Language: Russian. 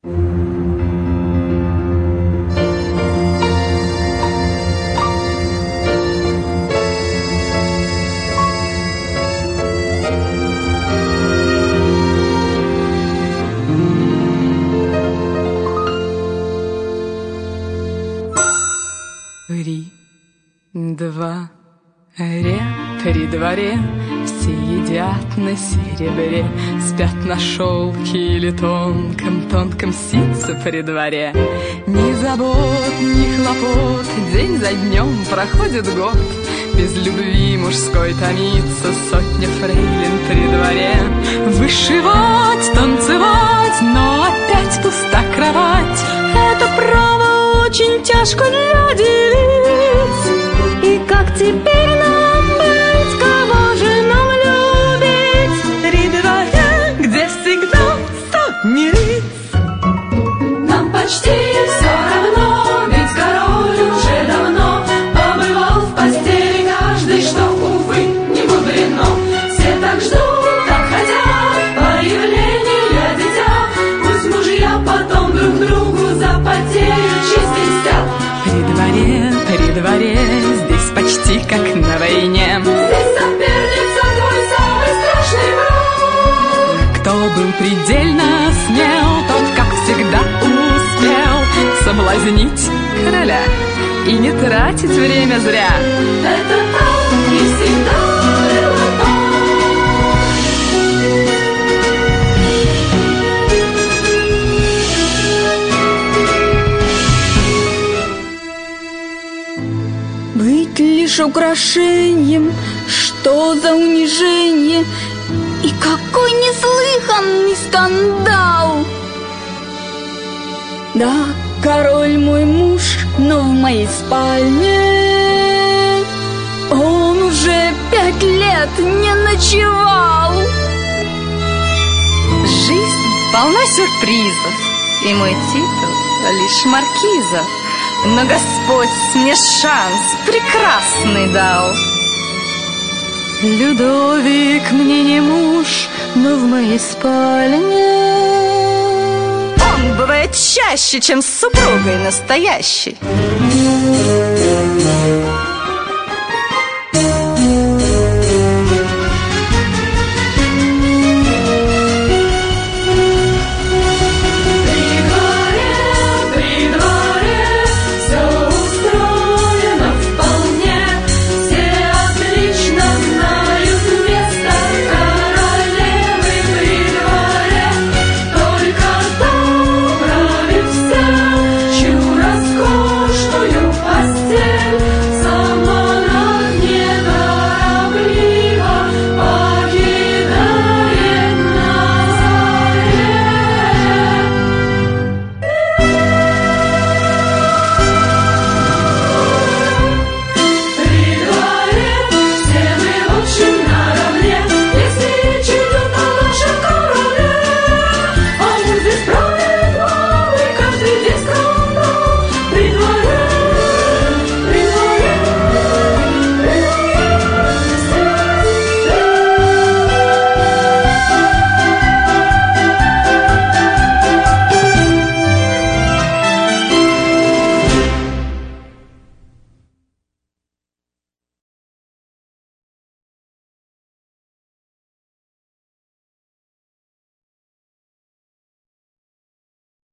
При дворе все едят на серебре, спят на шелке или тонком ситце при дворе. Ни забот, ни хлопот, день за днем проходит год. Без любви мужской томится сотня фрейлин при дворе. Вышивать, танцевать, но опять пуста кровать. Это право очень тяжко для девиц. И как теперь нам быть, кого же нам любить? При дворе, где всегда сотни лиц. Нам почти все равно, ведь король уже давно побывал в постели каждый, что, увы, не мудрено. Все так ждут, так хотят появления дитя. Пусть мужья потом друг другу запотеют, чистят. При дворе, здесь почти как на войне. Здесь соперница твой самый страшный враг. Кто был предельно смел, тот, как всегда, успел соблазнить короля и не тратить время зря. Это так и всегда было так. Быть лишь украшением, что за унижение, и какой неслыханный скандал. Да, король мой муж, но в моей спальне он уже 5 лет не ночевал. Жизнь полна сюрпризов, и мой титул лишь маркиза. Но Господь мне шанс прекрасный дал. Людовик мне не муж, но в моей спальне он бывает чаще, чем с супругой настоящей.